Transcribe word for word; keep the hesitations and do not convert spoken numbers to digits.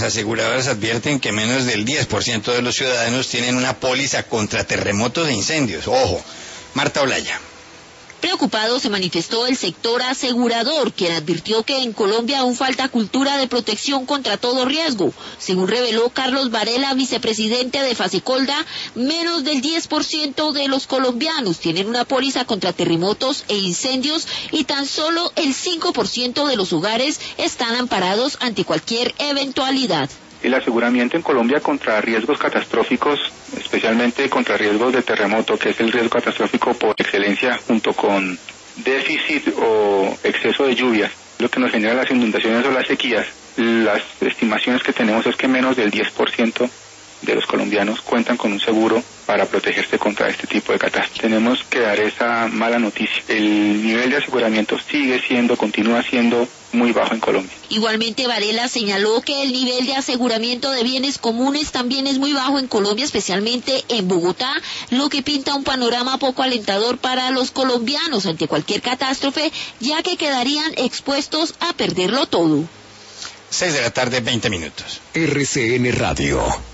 aseguradoras advierten que menos del diez por ciento de los ciudadanos tienen una póliza contra terremotos e incendios. Ojo, Marta Olaya. Preocupado se manifestó el sector asegurador, quien advirtió que en Colombia aún falta cultura de protección contra todo riesgo. Según reveló Carlos Varela, vicepresidente de Fasecolda, menos del diez por ciento de los colombianos tienen una póliza contra terremotos e incendios y tan solo el cinco por ciento de los hogares están amparados ante cualquier eventualidad. El aseguramiento en Colombia contra riesgos catastróficos, especialmente contra riesgos de terremoto, que es el riesgo catastrófico por excelencia, junto con déficit o exceso de lluvias, lo que nos genera las inundaciones o las sequías. Las estimaciones que tenemos es que menos del diez por ciento de los colombianos cuentan con un seguro para protegerse contra este tipo de catástrofes. Tenemos que dar esa mala noticia. El nivel de aseguramiento sigue siendo, continúa siendo muy bajo en Colombia. Igualmente, Varela señaló que el nivel de aseguramiento de bienes comunes también es muy bajo en Colombia, especialmente en Bogotá, lo que pinta un panorama poco alentador para los colombianos ante cualquier catástrofe, ya que quedarían expuestos a perderlo todo. Seis de la tarde, veinte minutos. R C N Radio.